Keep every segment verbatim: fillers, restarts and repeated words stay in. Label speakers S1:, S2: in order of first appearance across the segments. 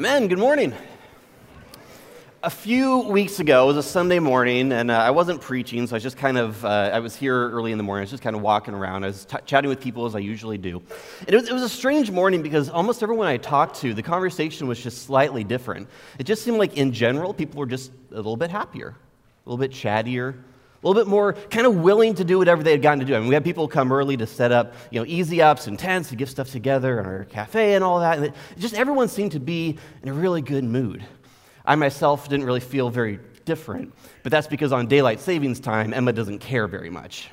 S1: Amen. Good morning. A few weeks ago, it was a Sunday morning, and uh, I wasn't preaching, so I was just kind of, uh, I was here early in the morning. I was just kind of walking around. I was t- chatting with people as I usually do. And it was, it was a strange morning because almost everyone I talked to, the conversation was just slightly different. It just seemed like, in general, people were just a little bit happier, a little bit chattier, a little bit more kind of willing to do whatever they had gotten to do. I mean, we had people come early to set up, you know, easy ups and tents to get stuff together in our cafe and all that. And it, just everyone seemed to be in a really good mood. I myself didn't really feel very different, but that's because on daylight savings time, Emma doesn't care very much.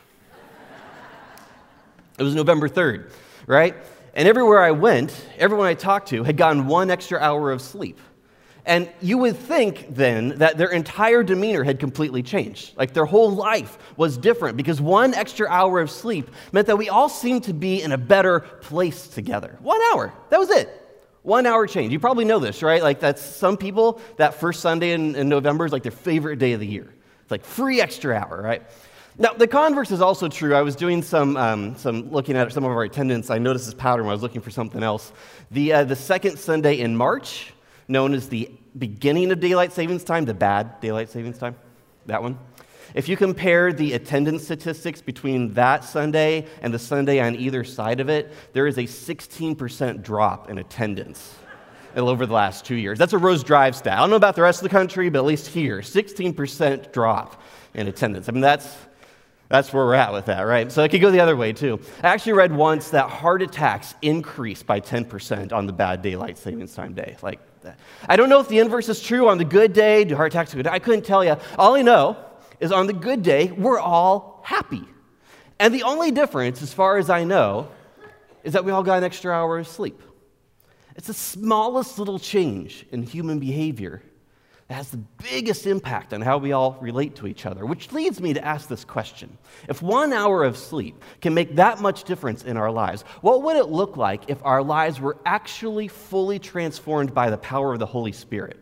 S1: It was November third, right? And everywhere I went, everyone I talked to had gotten one extra hour of sleep. And you would think then that their entire demeanor had completely changed. Like their whole life was different because one extra hour of sleep meant that we all seemed to be in a better place together. One hour, that was it. One hour change. You probably know this, right? Like that's some people, that first Sunday in, in November is like their favorite day of the year. It's like free extra hour, right? Now, the converse is also true. I was doing some um, some looking at some of our attendance. I noticed this pattern when I was looking for something else. The uh, the second Sunday in March, known as the beginning of daylight savings time, the bad daylight savings time, that one. If you compare the attendance statistics between that Sunday and the Sunday on either side of it, there is a sixteen percent drop in attendance over the last two years. That's a Rose Drive stat. I don't know about the rest of the country, but at least here, sixteen percent drop in attendance. I mean, that's that's where we're at with that, right? So it could go the other way, too. I actually read once that heart attacks increased by ten percent on the bad daylight savings time day. Like, I don't know if the inverse is true. On the good day, do heart attacks go down? I couldn't tell you. All I know is on the good day, we're all happy. And the only difference, as far as I know, is that we all got an extra hour of sleep. It's the smallest little change in human behavior that has the biggest impact on how we all relate to each other, which leads me to ask this question. If one hour of sleep can make that much difference in our lives, what would it look like if our lives were actually fully transformed by the power of the Holy Spirit?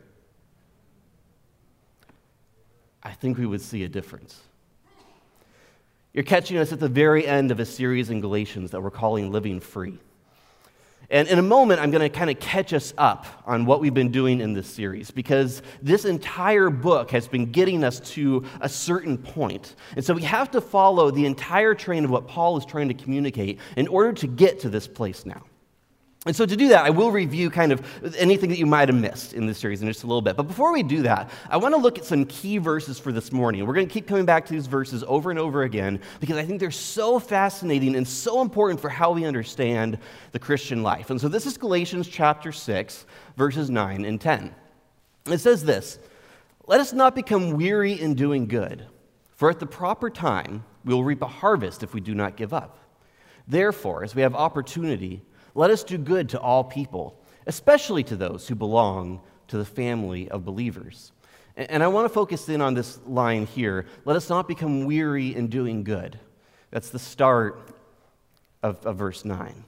S1: I think we would see a difference. You're catching us at the very end of a series in Galatians that we're calling Living Free. And in a moment, I'm going to kind of catch us up on what we've been doing in this series because this entire book has been getting us to a certain point. And so we have to follow the entire train of what Paul is trying to communicate in order to get to this place now. And so to do that, I will review kind of anything that you might have missed in this series in just a little bit. But before we do that, I want to look at some key verses for this morning. We're going to keep coming back to these verses over and over again because I think they're so fascinating and so important for how we understand the Christian life. And so this is Galatians chapter six, verses nine and ten. It says this, "Let us not become weary in doing good, for at the proper time we will reap a harvest if we do not give up. Therefore, as we have opportunity, let us do good to all people, especially to those who belong to the family of believers." And I want to focus in on this line here. Let us not become weary in doing good. That's the start of, of verse nine.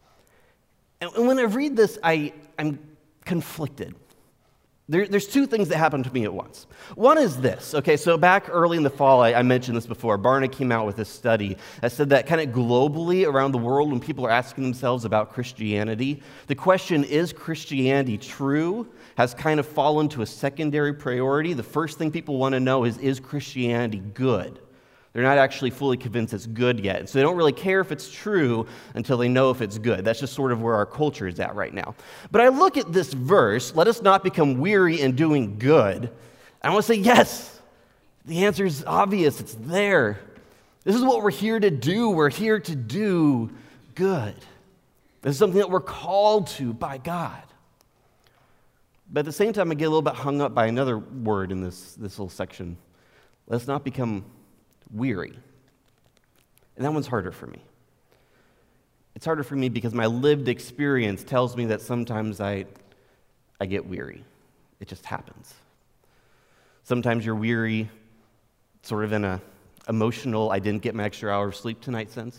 S1: And when I read this, I, I'm conflicted. There, there's two things that happen to me at once. One is this. Okay, so back early in the fall, I, I mentioned this before. Barna came out with this study that said that kind of globally around the world, when people are asking themselves about Christianity, the question, is Christianity true, has kind of fallen to a secondary priority. The first thing people want to know is, is Christianity good? They're not actually fully convinced it's good yet. So they don't really care if it's true until they know if it's good. That's just sort of where our culture is at right now. But I look at this verse, let us not become weary in doing good, and I want to say, yes, the answer is obvious. It's there. This is what we're here to do. We're here to do good. This is something that we're called to by God. But at the same time, I get a little bit hung up by another word in this, this little section. Let's not become weary. And that one's harder for me. It's harder for me because my lived experience tells me that sometimes I, I get weary. It just happens. Sometimes you're weary sort of in a emotional, I didn't get my extra hour of sleep tonight sense.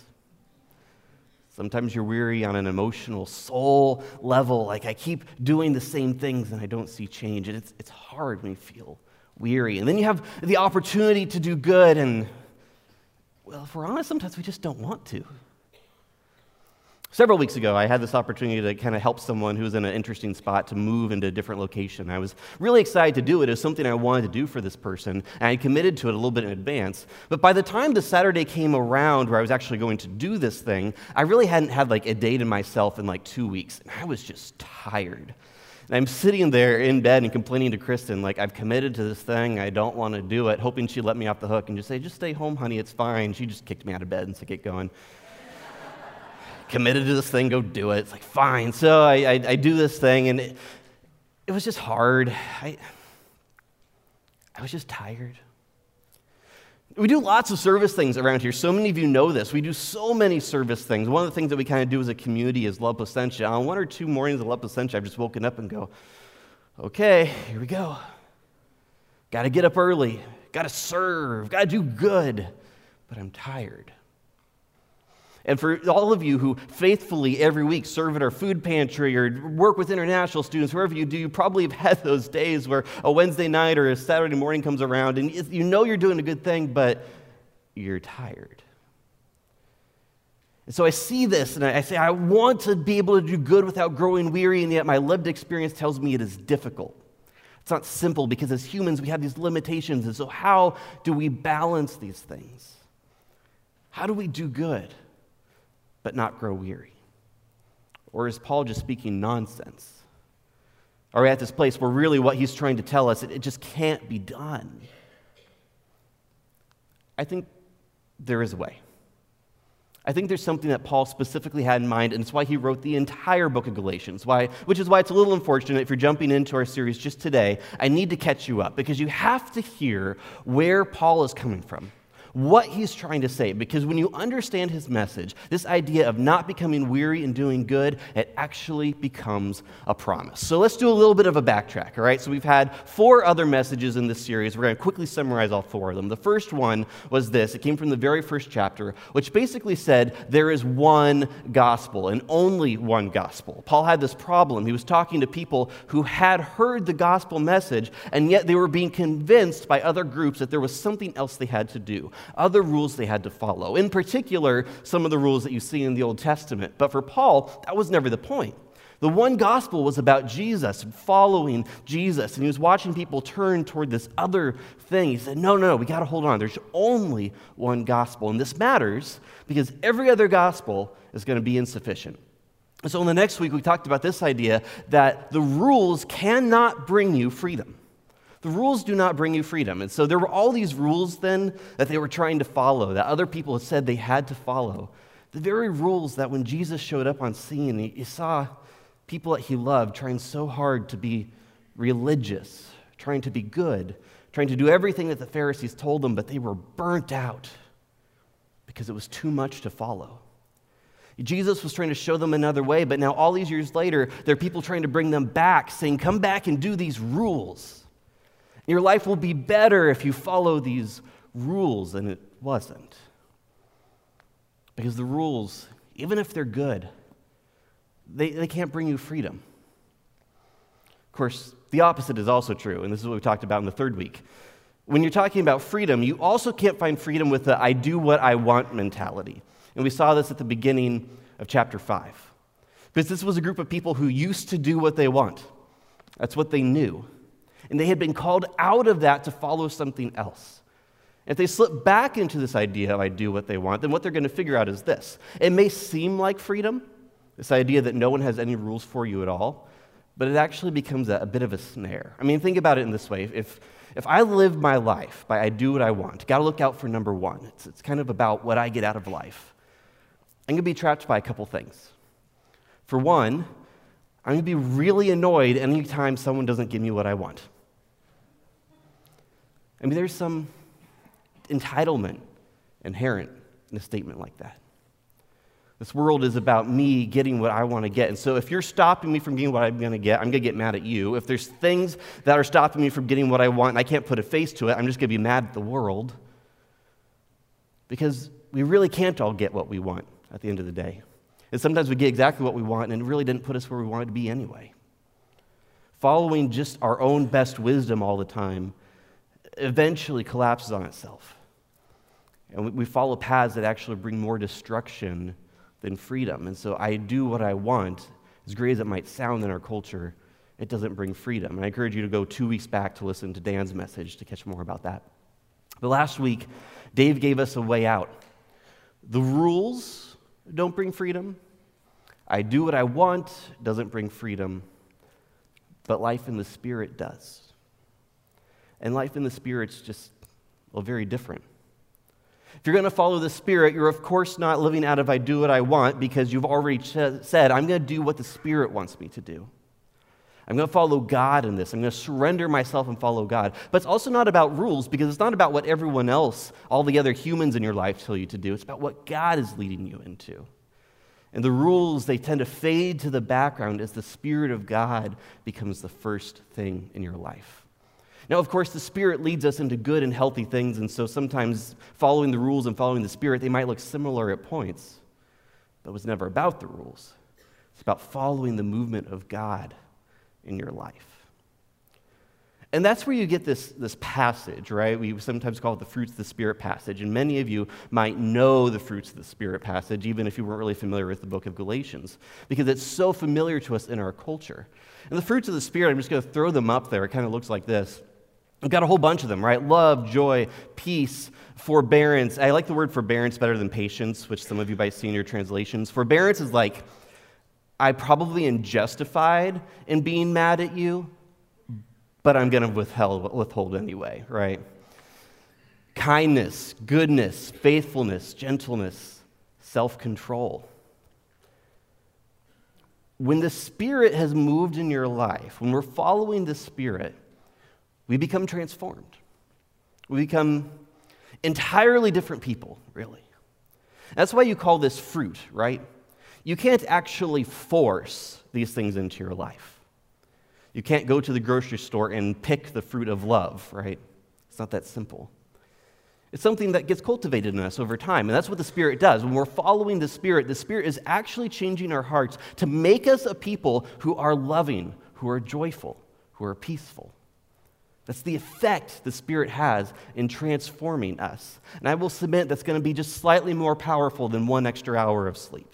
S1: Sometimes you're weary on an emotional soul level, like I keep doing the same things and I don't see change. And it's, it's hard when you feel weary. And then you have the opportunity to do good, and, well, if we're honest, sometimes we just don't want to. Several weeks ago, I had this opportunity to kind of help someone who was in an interesting spot to move into a different location. I was really excited to do it. It was something I wanted to do for this person, and I committed to it a little bit in advance. But by the time the Saturday came around where I was actually going to do this thing, I really hadn't had like a day to myself in like two weeks, and I was just tired. And I'm sitting there in bed and complaining to Kristen, like, I've committed to this thing, I don't want to do it, hoping she'd let me off the hook and just say, just stay home, honey, it's fine. She just kicked me out of bed and said, get going. Committed to this thing, go do it. It's like, fine. So I, I, I do this thing, and it, it was just hard. I, I was just tired. We do lots of service things around here. So many of you know this. We do so many service things. One of the things that we kind of do as a community is La Placentia. On one or two mornings of La Placentia, I've just woken up and go, okay, here we go. Got to get up early. Got to serve. Got to do good. But I'm tired. And for all of you who faithfully every week serve at our food pantry or work with international students, wherever you do, you probably have had those days where a Wednesday night or a Saturday morning comes around and you know you're doing a good thing, but you're tired. And so I see this and I say, I want to be able to do good without growing weary, and yet my lived experience tells me it is difficult. It's not simple because as humans we have these limitations. And so how do we balance these things? How do we do good but not grow weary? Or is Paul just speaking nonsense? Are we at this place where really what he's trying to tell us, it, it just can't be done? I think there is a way. I think there's something that Paul specifically had in mind, and it's why he wrote the entire book of Galatians, why, which is why it's a little unfortunate if you're jumping into our series just today. I need to catch you up, because you have to hear where Paul is coming from, what he's trying to say, because when you understand his message, this idea of not becoming weary and doing good, it actually becomes a promise. So let's do a little bit of a backtrack, all right? So we've had four other messages in this series. We're going to quickly summarize all four of them. The first one was this. It came from the very first chapter, which basically said there is one gospel and only one gospel. Paul had this problem. He was talking to people who had heard the gospel message, and yet they were being convinced by other groups that there was something else they had to do, other rules they had to follow. In particular, some of the rules that you see in the Old Testament. But for Paul, that was never the point. The one gospel was about Jesus and following Jesus, and he was watching people turn toward this other thing. He said, no, no, no, we got to hold on. There's only one gospel, and this matters because every other gospel is going to be insufficient. And so in the next week, we talked about this idea that the rules cannot bring you freedom. The rules do not bring you freedom. And so there were all these rules then that they were trying to follow, that other people had said they had to follow. The very rules that when Jesus showed up on scene, he, he saw people that he loved trying so hard to be religious, trying to be good, trying to do everything that the Pharisees told them, but they were burnt out because it was too much to follow. Jesus was trying to show them another way, but now all these years later, there are people trying to bring them back, saying, come back and do these rules. Your life will be better if you follow these rules, and it wasn't. Because the rules, even if they're good, they, they can't bring you freedom. Of course, the opposite is also true, and this is what we talked about in the third week. When you're talking about freedom, you also can't find freedom with the I do what I want mentality. And we saw this at the beginning of chapter five. Because this was a group of people who used to do what they want. That's what they knew. And they had been called out of that to follow something else. If they slip back into this idea of I do what they want, then what they're going to figure out is this. It may seem like freedom, this idea that no one has any rules for you at all, but it actually becomes a, a bit of a snare. I mean, think about it in this way. If, if I live my life by I do what I want, got to look out for number one. It's, it's kind of about what I get out of life. I'm going to be trapped by a couple things. For one, I'm going to be really annoyed anytime someone doesn't give me what I want. I mean, there's some entitlement inherent in a statement like that. This world is about me getting what I want to get. And so if you're stopping me from getting what I'm going to get, I'm going to get mad at you. If there's things that are stopping me from getting what I want and I can't put a face to it, I'm just going to be mad at the world. Because we really can't all get what we want at the end of the day. And sometimes we get exactly what we want, and it really didn't put us where we wanted to be anyway. Following just our own best wisdom all the time eventually collapses on itself. And we follow paths that actually bring more destruction than freedom. And so I do what I want, as great as it might sound in our culture, it doesn't bring freedom. And I encourage you to go two weeks back to listen to Dan's message to catch more about that. But last week, Dave gave us a way out. The rules don't bring freedom. I do what I want doesn't bring freedom. But life in the Spirit does. And life in the Spirit's just, well, very different. If you're going to follow the Spirit, you're of course not living out of I do what I want, because you've already ch- said, I'm going to do what the Spirit wants me to do. I'm going to follow God in this. I'm going to surrender myself and follow God. But it's also not about rules, because it's not about what everyone else, all the other humans in your life tell you to do. It's about what God is leading you into. And the rules, they tend to fade to the background as the Spirit of God becomes the first thing in your life. Now, of course, the Spirit leads us into good and healthy things, and so sometimes following the rules and following the Spirit, they might look similar at points, but it was never about the rules. It's about following the movement of God in your life. And that's where you get this, this passage, right? We sometimes call it the fruits of the Spirit passage, and many of you might know the fruits of the Spirit passage, even if you weren't really familiar with the book of Galatians, because it's so familiar to us in our culture. And the fruits of the Spirit, I'm just going to throw them up there. It kind of looks like this. We've got a whole bunch of them, right? Love, joy, peace, forbearance. I like the word forbearance better than patience, which some of you might see in your translations. Forbearance is like, I probably am justified in being mad at you, but I'm going to withhold, withhold anyway, right? Kindness, goodness, faithfulness, gentleness, self-control. When the Spirit has moved in your life, when we're following the Spirit, we become transformed. We become entirely different people, really. That's why you call this fruit, right? You can't actually force these things into your life. You can't go to the grocery store and pick the fruit of love, right? It's not that simple. It's something that gets cultivated in us over time, and that's what the Spirit does. When we're following the Spirit, the Spirit is actually changing our hearts to make us a people who are loving, who are joyful, who are peaceful. That's the effect the Spirit has in transforming us. And I will submit that's going to be just slightly more powerful than one extra hour of sleep.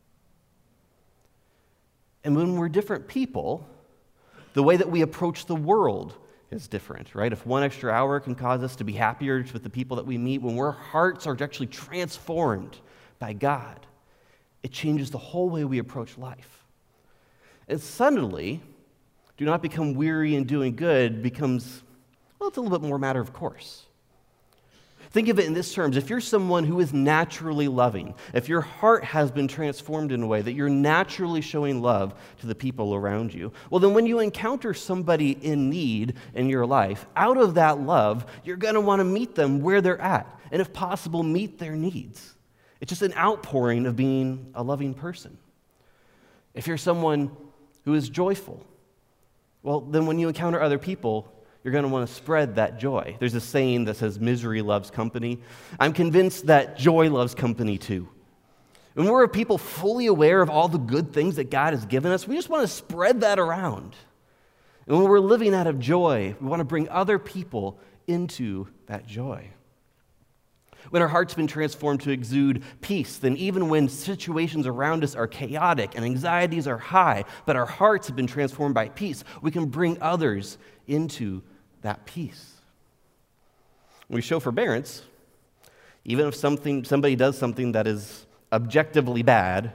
S1: And when we're different people, the way that we approach the world is different, right? If one extra hour can cause us to be happier with the people that we meet, when our hearts are actually transformed by God, it changes the whole way we approach life. And suddenly, do not become weary in doing good becomes, well, it's a little bit more matter of course. Think of it in this terms. If you're someone who is naturally loving, if your heart has been transformed in a way that you're naturally showing love to the people around you, well, then when you encounter somebody in need in your life, out of that love, you're going to want to meet them where they're at, and if possible, meet their needs. It's just an outpouring of being a loving person. If you're someone who is joyful, well, then when you encounter other people, you're going to want to spread that joy. There's a saying that says, misery loves company. I'm convinced that joy loves company too. When we're a people fully aware of all the good things that God has given us, we just want to spread that around. And when we're living out of joy, we want to bring other people into that joy. When our heart's been transformed to exude peace, then even when situations around us are chaotic and anxieties are high, but our hearts have been transformed by peace, we can bring others into that peace. When we show forbearance, even if something somebody does something that is objectively bad,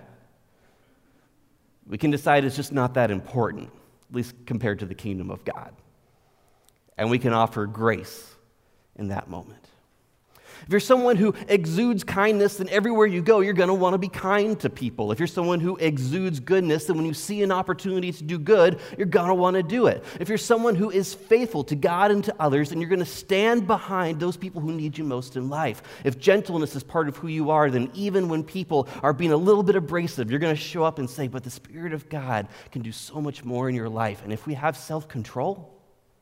S1: we can decide it's just not that important, at least compared to the kingdom of God. And we can offer grace in that moment. If you're someone who exudes kindness, then everywhere you go, you're going to want to be kind to people. If you're someone who exudes goodness, then when you see an opportunity to do good, you're going to want to do it. If you're someone who is faithful to God and to others, then you're going to stand behind those people who need you most in life. If gentleness is part of who you are, then even when people are being a little bit abrasive, you're going to show up and say, but the Spirit of God can do so much more in your life. And if we have self-control,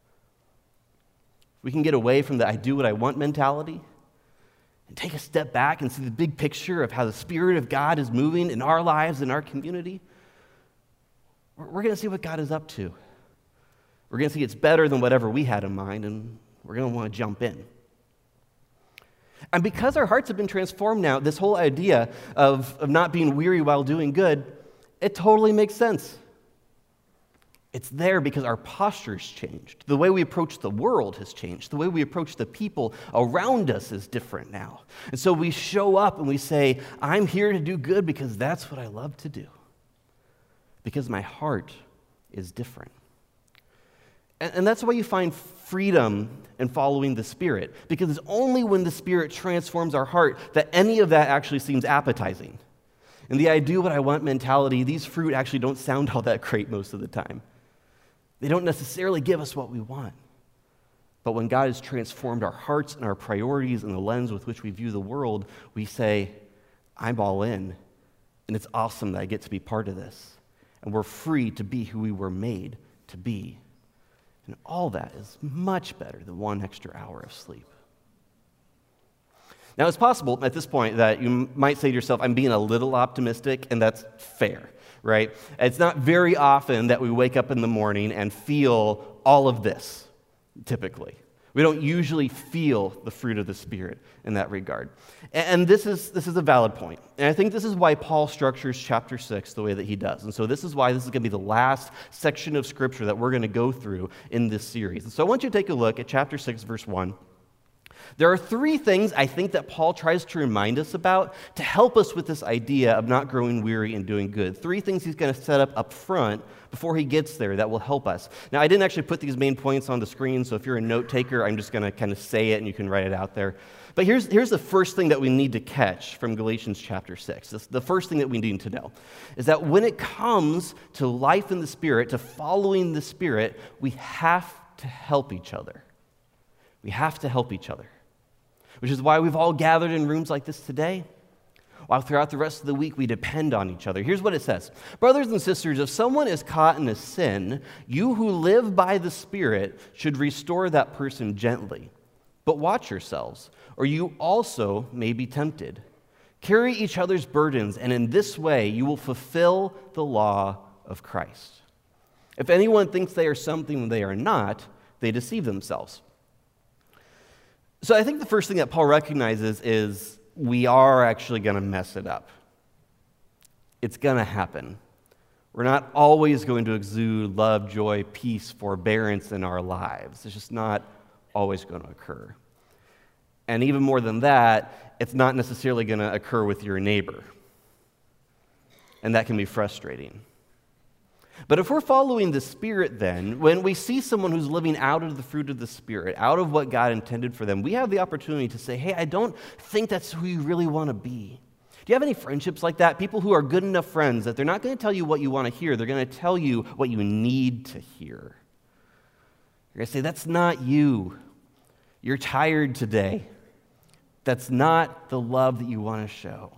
S1: we can get away from the I do what I want mentality and take a step back and see the big picture of how the Spirit of God is moving in our lives, in our community, we're going to see what God is up to. We're going to see it's better than whatever we had in mind, and we're going to want to jump in. And because our hearts have been transformed now, this whole idea of, of not being weary while doing good, it totally makes sense. It's there because our posture's changed. The way we approach the world has changed. The way we approach the people around us is different now. And so we show up and we say, I'm here to do good because that's what I love to do. Because my heart is different. And, and that's why you find freedom in following the Spirit. Because it's only when the Spirit transforms our heart that any of that actually seems appetizing. And the I do what I want mentality, these fruit actually don't sound all that great most of the time. They don't necessarily give us what we want. But when God has transformed our hearts and our priorities and the lens with which we view the world, we say, I'm all in, and it's awesome that I get to be part of this. And we're free to be who we were made to be. And all that is much better than one extra hour of sleep. Now, it's possible at this point that you might say to yourself, I'm being a little optimistic, and that's fair. Right? It's not very often that we wake up in the morning and feel all of this, typically. We don't usually feel the fruit of the Spirit in that regard. And this is, this is a valid point. And I think this is why Paul structures chapter six the way that he does. And so this is why this is going to be the last section of Scripture that we're going to go through in this series. And so I want you to take a look at chapter six, verse one. There are three things I think that Paul tries to remind us about to help us with this idea of not growing weary and doing good. Three things he's going to set up up front before he gets there that will help us. Now, I didn't actually put these main points on the screen, so if you're a note taker, I'm just going to kind of say it and you can write it out there. But here's, here's the first thing that we need to catch from Galatians chapter six. This, the first thing that we need to know is that when it comes to life in the Spirit, to following the Spirit, we have to help each other. We have to help each other. Which is why we've all gathered in rooms like this today, while throughout the rest of the week we depend on each other. Here's what it says. Brothers and sisters, if someone is caught in a sin, you who live by the Spirit should restore that person gently. But watch yourselves, or you also may be tempted. Carry each other's burdens, and in this way you will fulfill the law of Christ. If anyone thinks they are something they are not, they deceive themselves. So I think the first thing that Paul recognizes is we are actually going to mess it up. It's going to happen. We're not always going to exude love, joy, peace, forbearance in our lives. It's just not always going to occur. And even more than that, it's not necessarily going to occur with your neighbor. And that can be frustrating. But if we're following the Spirit then, when we see someone who's living out of the fruit of the Spirit, out of what God intended for them, we have the opportunity to say, hey, I don't think that's who you really want to be. Do you have any friendships like that? People who are good enough friends that they're not going to tell you what you want to hear, they're going to tell you what you need to hear. You're going to say, that's not you. You're tired today. That's not the love that you want to show.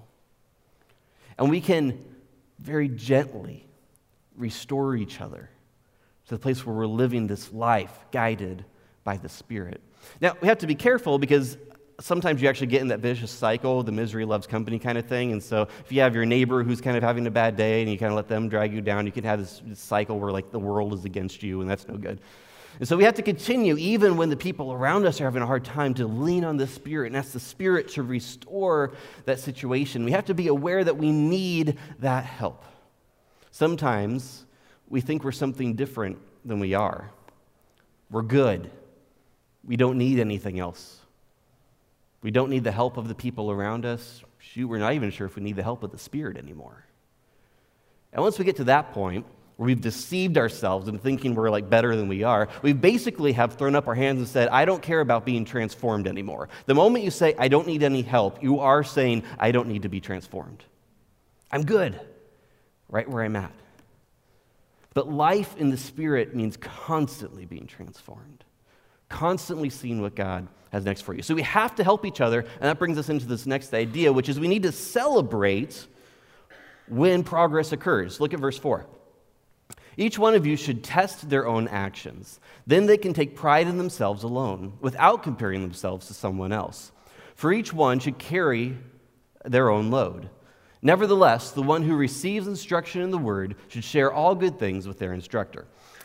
S1: And we can very gently restore each other to the place where we're living this life guided by the Spirit. Now, we have to be careful because sometimes you actually get in that vicious cycle, the misery loves company kind of thing. And so if you have your neighbor who's kind of having a bad day and you kind of let them drag you down, you can have this, this cycle where like the world is against you, and that's no good. And so we have to continue, even when the people around us are having a hard time, to lean on the Spirit and ask the Spirit to restore that situation. We have to be aware that we need that help. Sometimes we think we're something different than we are. We're good. We don't need anything else. We don't need the help of the people around us. Shoot, we're not even sure if we need the help of the Spirit anymore. And once we get to that point, where we've deceived ourselves into thinking we're like better than we are, we basically have thrown up our hands and said, I don't care about being transformed anymore. The moment you say, I don't need any help, you are saying, I don't need to be transformed. I'm good. Right where I'm at. But life in the Spirit means constantly being transformed, constantly seeing what God has next for you. So we have to help each other, and that brings us into this next idea, which is we need to celebrate when progress occurs. Look at verse four. Each one of you should test their own actions. Then they can take pride in themselves alone, without comparing themselves to someone else. For each one should carry their own load. Nevertheless, the one who receives instruction in the word should share all good things with their instructor.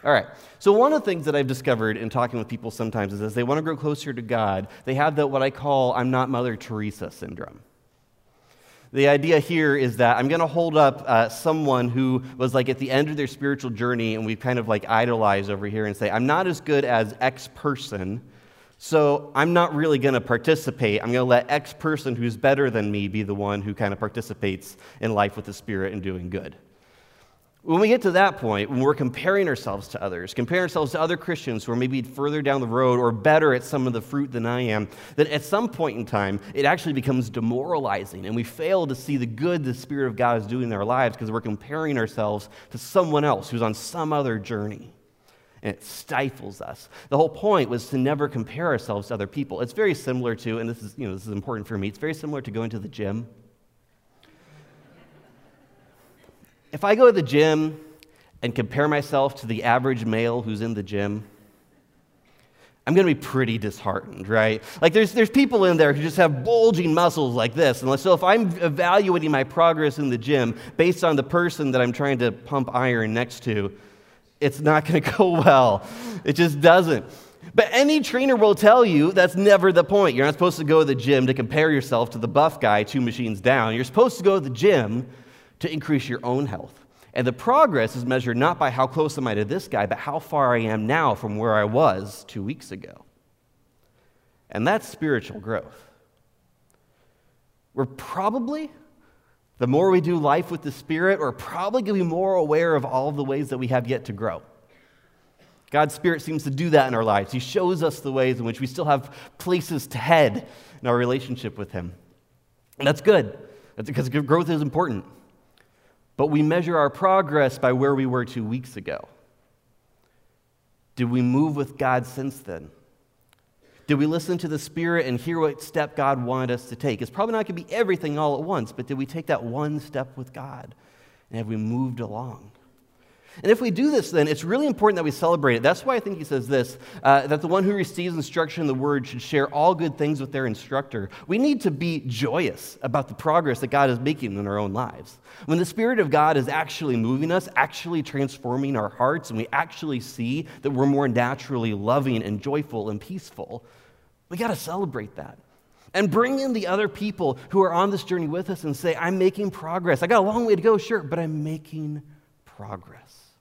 S1: All right. So one of the things that I've discovered in talking with people sometimes is as they want to grow closer to God, they have that what I call I'm not Mother Teresa syndrome. The idea here is that I'm going to hold up uh, someone who was like at the end of their spiritual journey and we've kind of like idolized over here and say, I'm not as good as X person, so I'm not really going to participate. I'm going to let X person who's better than me be the one who kind of participates in life with the Spirit and doing good. When we get to that point, when we're comparing ourselves to others, comparing ourselves to other Christians who are maybe further down the road or better at some of the fruit than I am, then at some point in time, it actually becomes demoralizing, and we fail to see the good the Spirit of God is doing in our lives because we're comparing ourselves to someone else who's on some other journey, and it stifles us. The whole point was to never compare ourselves to other people. It's very similar to, and this is, you know, this is important for me, it's very similar to going to the gym. If I go to the gym and compare myself to the average male who's in the gym, I'm going to be pretty disheartened, right? Like there's there's people in there who just have bulging muscles like this. And so if I'm evaluating my progress in the gym based on the person that I'm trying to pump iron next to, it's not going to go well. It just doesn't. But any trainer will tell you that's never the point. You're not supposed to go to the gym to compare yourself to the buff guy two machines down. You're supposed to go to the gym to increase your own health. And the progress is measured not by how close am I to this guy, but how far I am now from where I was two weeks ago. And that's spiritual growth. We're probably, the more we do life with the Spirit, we're probably going to be more aware of all of the ways that we have yet to grow. God's Spirit seems to do that in our lives. He shows us the ways in which we still have places to head in our relationship with Him. And that's good. That's because growth is important. But we measure our progress by where we were two weeks ago. Did we move with God since then? Did we listen to the Spirit and hear what step God wanted us to take? It's probably not going to be everything all at once, but did we take that one step with God? And have we moved along? And if we do this, then it's really important that we celebrate it. That's why I think he says this, uh, that the one who receives instruction in the Word should share all good things with their instructor. We need to be joyous about the progress that God is making in our own lives. When the Spirit of God is actually moving us, actually transforming our hearts, and we actually see that we're more naturally loving and joyful and peaceful, we got to celebrate that. And bring in the other people who are on this journey with us and say, I'm making progress. I got a long way to go, sure, but I'm making progress.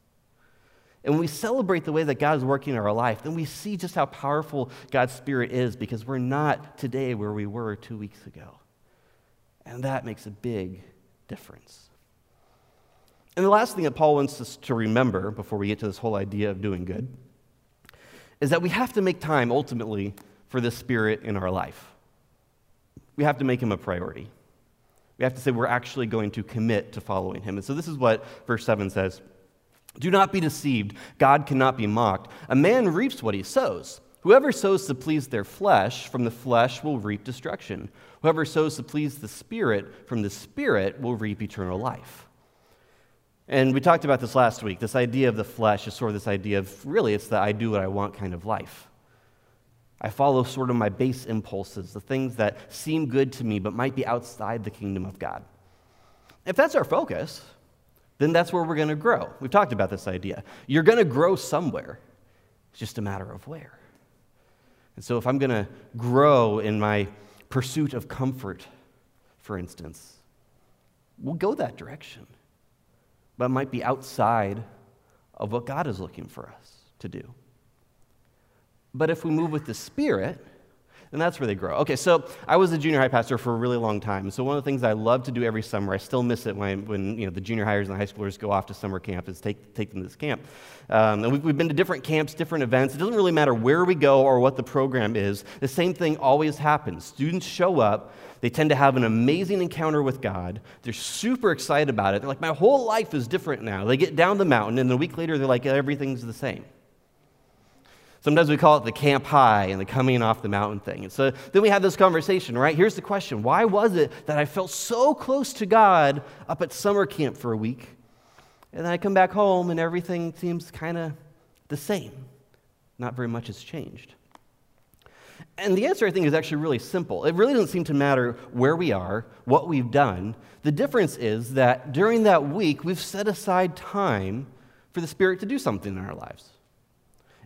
S1: And when we celebrate the way that God is working in our life, then we see just how powerful God's Spirit is because we're not today where we were two weeks ago. And that makes a big difference. And the last thing that Paul wants us to remember before we get to this whole idea of doing good is that we have to make time ultimately for the Spirit in our life. We have to make Him a priority. We have to say we're actually going to commit to following Him. And so this is what verse seven says. Do not be deceived. God cannot be mocked. A man reaps what he sows. Whoever sows to please their flesh, from the flesh will reap destruction. Whoever sows to please the Spirit, from the Spirit will reap eternal life. And we talked about this last week. This idea of the flesh is sort of this idea of, really, it's the I do what I want kind of life. I follow sort of my base impulses, the things that seem good to me but might be outside the kingdom of God. If that's our focus, then that's where we're going to grow. We've talked about this idea. You're going to grow somewhere. It's just a matter of where. And so if I'm going to grow in my pursuit of comfort, for instance, we'll go that direction. But it might be outside of what God is looking for us to do. But if we move with the Spirit, then that's where they grow. Okay, so I was a junior high pastor for a really long time. So one of the things I love to do every summer, I still miss it when, when you know, the junior hires and the high schoolers go off to summer camp, is take, take them to this camp. Um, and we've, we've been to different camps, different events. It doesn't really matter where we go or what the program is. The same thing always happens. Students show up. They tend to have an amazing encounter with God. They're super excited about it. They're like, my whole life is different now. They get down the mountain, and a week later, they're like, everything's the same. Sometimes we call it the camp high and the coming off the mountain thing. And so then we have this conversation, right? Here's the question. Why was it that I felt so close to God up at summer camp for a week, and then I come back home and everything seems kind of the same? Not very much has changed. And the answer, I think, is actually really simple. It really doesn't seem to matter where we are, what we've done. The difference is that during that week, we've set aside time for the Spirit to do something in our lives.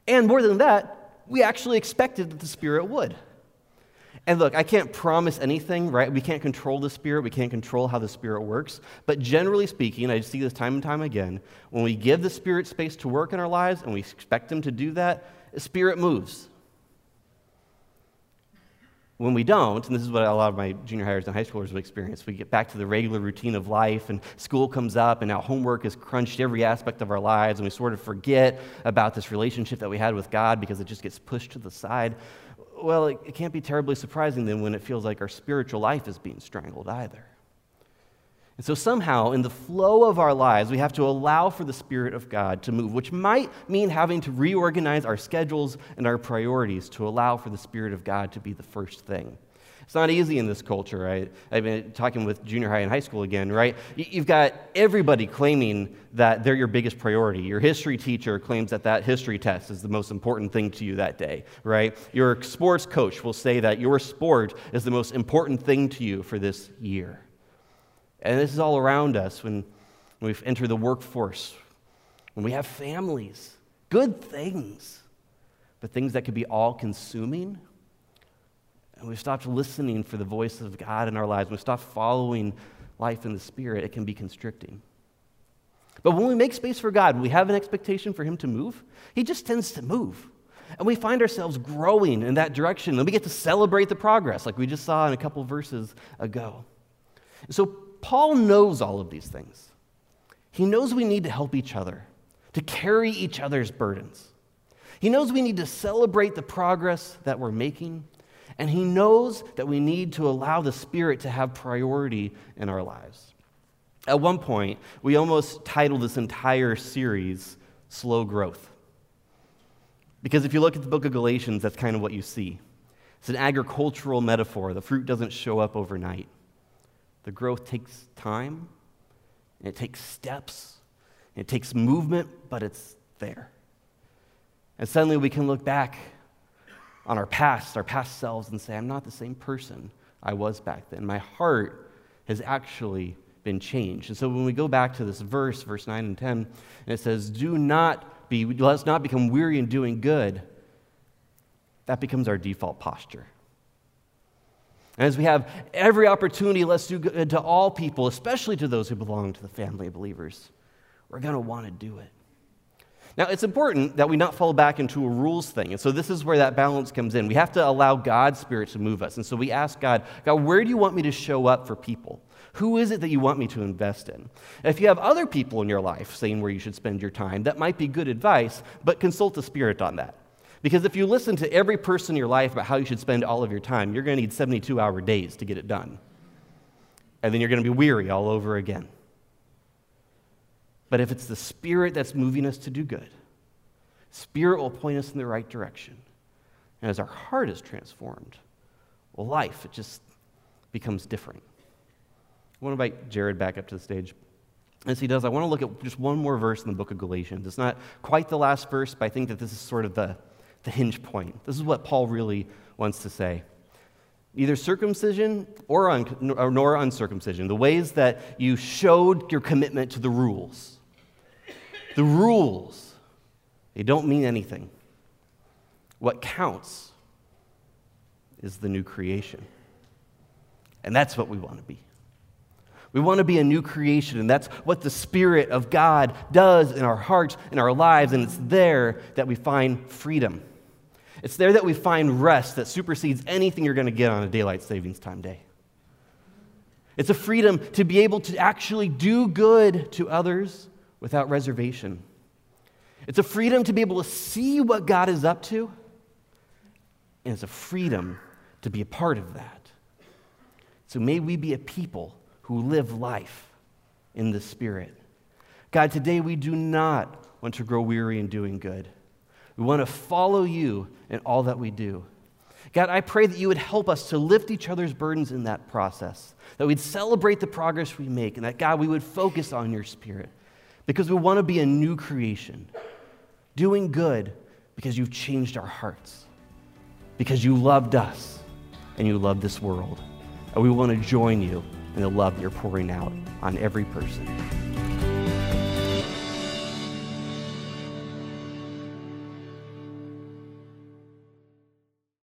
S1: And more than that, we actually expected that the Spirit would. And look, I can't promise anything, right? We can't control the Spirit. We can't control how the Spirit works. But generally speaking, I see this time and time again, when we give the Spirit space to work in our lives and we expect Him to do that, the Spirit moves. When we don't, and this is what a lot of my junior hires and high schoolers have experienced, we get back to the regular routine of life, and school comes up, and now homework has crunched every aspect of our lives, and we sort of forget about this relationship that we had with God because it just gets pushed to the side. Well, it, it can't be terribly surprising then when it feels like our spiritual life is being strangled either. And so somehow, in the flow of our lives, we have to allow for the Spirit of God to move, which might mean having to reorganize our schedules and our priorities to allow for the Spirit of God to be the first thing. It's not easy in this culture, right? I've been talking with junior high and high school again, right? You've got everybody claiming that they're your biggest priority. Your history teacher claims that that history test is the most important thing to you that day, right? Your sports coach will say that your sport is the most important thing to you for this year. And this is all around us when, when we've entered the workforce, when we have families, good things, but things that could be all-consuming. And we've stopped listening for the voice of God in our lives. We've stopped following life in the Spirit. It can be constricting. But when we make space for God, when we have an expectation for Him to move, He just tends to move. And we find ourselves growing in that direction. And we get to celebrate the progress like we just saw in a couple verses ago. So Paul knows all of these things. He knows we need to help each other, to carry each other's burdens. He knows we need to celebrate the progress that we're making, and he knows that we need to allow the Spirit to have priority in our lives. At one point, we almost titled this entire series, Slow Growth. Because if you look at the book of Galatians, that's kind of what you see. It's an agricultural metaphor. The fruit doesn't show up overnight. The growth takes time, and it takes steps, and it takes movement, but it's there. And suddenly we can look back on our past, our past selves, and say, I'm not the same person I was back then. My heart has actually been changed. And so when we go back to this verse, verse nine and ten, and it says, do not be, let's not become weary in doing good, that becomes our default posture. And as we have every opportunity, let's do good to all people, especially to those who belong to the family of believers. We're going to want to do it. Now, it's important that we not fall back into a rules thing. And so this is where that balance comes in. We have to allow God's Spirit to move us. And so we ask God, God, where do you want me to show up for people? Who is it that you want me to invest in? And if you have other people in your life saying where you should spend your time, that might be good advice, but consult the Spirit on that. Because if you listen to every person in your life about how you should spend all of your time, you're going to need seventy-two hour days to get it done. And then you're going to be weary all over again. But if it's the Spirit that's moving us to do good, Spirit will point us in the right direction. And as our heart is transformed, well, life, it just becomes different. I want to invite Jared back up to the stage. As he does, I want to look at just one more verse in the book of Galatians. It's not quite the last verse, but I think that this is sort of the the hinge point. This is what Paul really wants to say. Neither circumcision or un, nor uncircumcision, the ways that you showed your commitment to the rules. The rules, they don't mean anything. What counts is the new creation. And that's what we want to be. We want to be a new creation, and that's what the Spirit of God does in our hearts, in our lives, and it's there that we find freedom. It's there that we find rest that supersedes anything you're going to get on a daylight savings time day. It's a freedom to be able to actually do good to others without reservation. It's a freedom to be able to see what God is up to, and it's a freedom to be a part of that. So may we be a people who live life in the Spirit. God, today we do not want to grow weary in doing good. We want to follow you in all that we do. God, I pray that you would help us to lift each other's burdens in that process, that we'd celebrate the progress we make, and that, God, we would focus on your Spirit because we want to be a new creation, doing good because you've changed our hearts, because you loved us and you love this world, and we want to join you in the love that you're pouring out on every person.